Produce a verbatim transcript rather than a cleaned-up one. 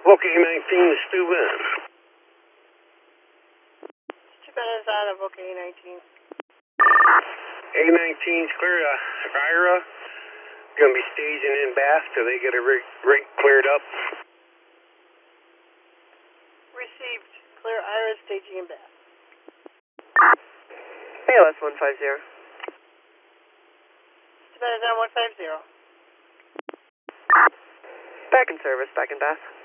Book A nineteen, Stu Ben. Stu Ben is out of Book A nineteen. A nineteen's clear. Uh, Ira going to be staging in Bath till they get a rig, rig cleared up. Received. Clear Ira staging in Bath. A L S one five zero. Stu Ben is on one five zero. Back in service, back in Bath.